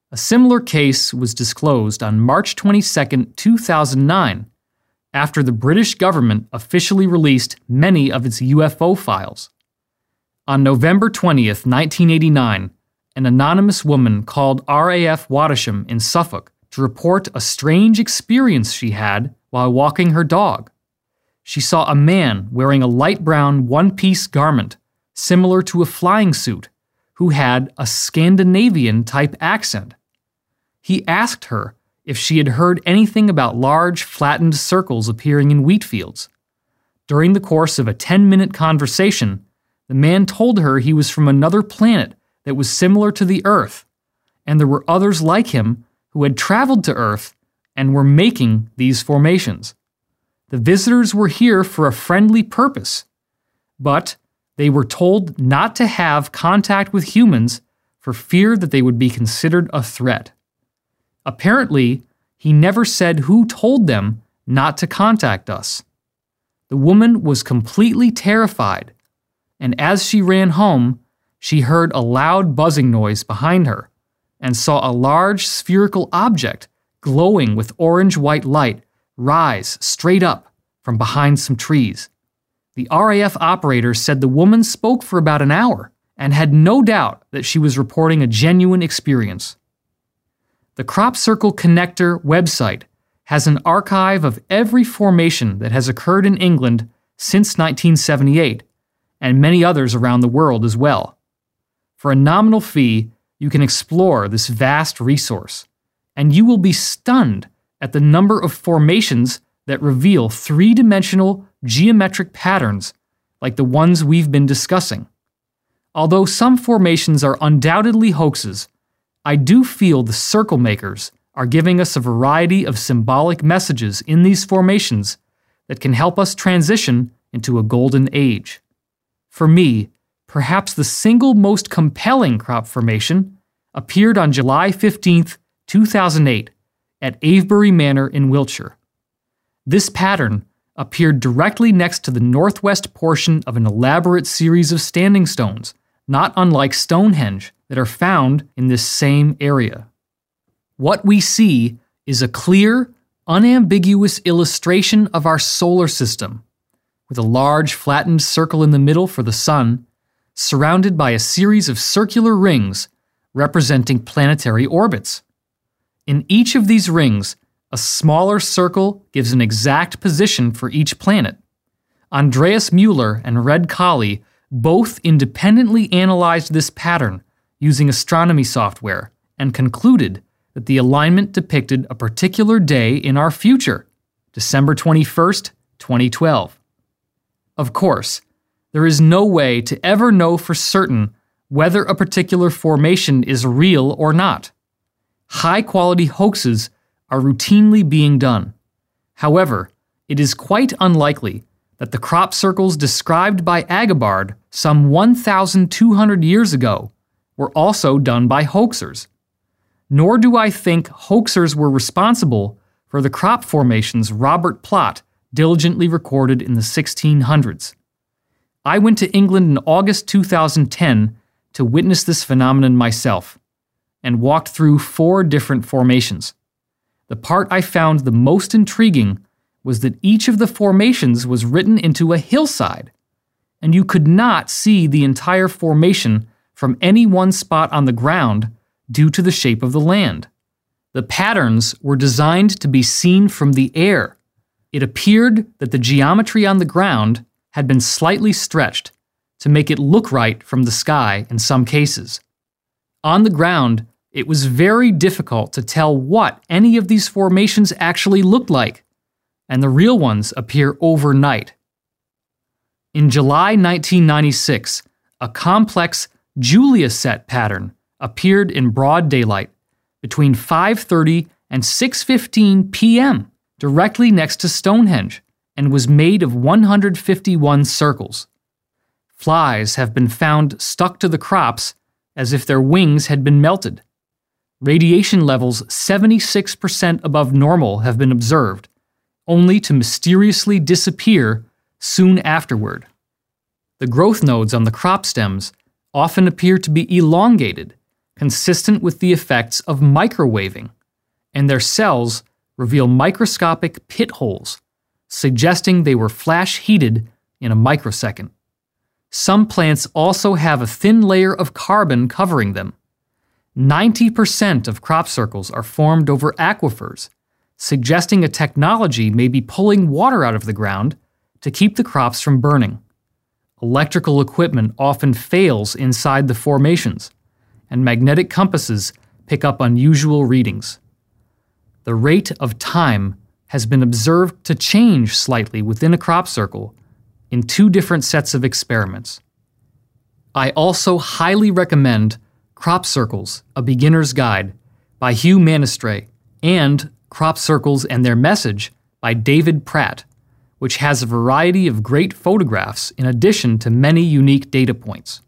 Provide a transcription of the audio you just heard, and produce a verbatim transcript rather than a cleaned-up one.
A similar case was disclosed on March twenty-second, two thousand nine, after the British government officially released many of its U F O files. On November twentieth, nineteen eighty-nine, an anonymous woman called R A F Wadisham in Suffolk to report a strange experience she had while walking her dog. She saw a man wearing a light brown one-piece garment similar to a flying suit who had a Scandinavian-type accent. He asked her if she had heard anything about large, flattened circles appearing in wheat fields. During the course of a ten-minute conversation, the man told her he was from another planet that was similar to the Earth, and there were others like him who had traveled to Earth and were making these formations. The visitors were here for a friendly purpose, but they were told not to have contact with humans for fear that they would be considered a threat. Apparently, he never said who told them not to contact us. The woman was completely terrified, and as she ran home, she heard a loud buzzing noise behind her and saw a large spherical object glowing with orange-white light rise straight up from behind some trees. The R A F operator said the woman spoke for about an hour and had no doubt that she was reporting a genuine experience. The Crop Circle Connector website has an archive of every formation that has occurred in England since nineteen seventy-eight, and many others around the world as well. For a nominal fee, you can explore this vast resource, and you will be stunned at the number of formations that reveal three-dimensional geometric patterns like the ones we've been discussing. Although some formations are undoubtedly hoaxes, I do feel the circle makers are giving us a variety of symbolic messages in these formations that can help us transition into a golden age. For me, perhaps the single most compelling crop formation appeared on July fifteenth, two thousand eight, at Avebury Manor in Wiltshire. This pattern appeared directly next to the northwest portion of an elaborate series of standing stones, not unlike Stonehenge, that are found in this same area. What we see is a clear, unambiguous illustration of our solar system, with a large flattened circle in the middle for the sun, surrounded by a series of circular rings representing planetary orbits. In each of these rings, a smaller circle gives an exact position for each planet. Andreas Mueller and Red Colley both independently analyzed this pattern using astronomy software and concluded that the alignment depicted a particular day in our future, December twenty-first, twenty twelve. Of course, there is no way to ever know for certain whether a particular formation is real or not. High-quality hoaxes are routinely being done. However, it is quite unlikely that the crop circles described by Agobard some one thousand two hundred years ago were also done by hoaxers. Nor do I think hoaxers were responsible for the crop formations Robert Plot diligently recorded in the sixteen hundreds. I went to England in August two thousand ten to witness this phenomenon myself, and walked through four different formations. The part I found the most intriguing was that each of the formations was written into a hillside, and you could not see the entire formation from any one spot on the ground due to the shape of the land. The patterns were designed to be seen from the air. It appeared that the geometry on the ground had been slightly stretched to make it look right from the sky in some cases. On the ground, it was very difficult to tell what any of these formations actually looked like, and the real ones appear overnight. In July nineteen ninety-six, a complex Julia set pattern appeared in broad daylight between five thirty and six fifteen p.m. directly next to Stonehenge and was made of one hundred fifty-one circles. Flies have been found stuck to the crops as if their wings had been melted. Radiation levels seventy-six percent above normal have been observed, only to mysteriously disappear soon afterward. The growth nodes on the crop stems often appear to be elongated, consistent with the effects of microwaving, and their cells reveal microscopic pit holes, suggesting they were flash heated in a microsecond. Some plants also have a thin layer of carbon covering them. ninety percent of crop circles are formed over aquifers, suggesting a technology may be pulling water out of the ground to keep the crops from burning. Electrical equipment often fails inside the formations, and magnetic compasses pick up unusual readings. The rate of time has been observed to change slightly within a crop circle in two different sets of experiments. I also highly recommend Crop Circles, A Beginner's Guide by Hugh Manistray and Crop Circles and Their Message by David Pratt, which has a variety of great photographs in addition to many unique data points.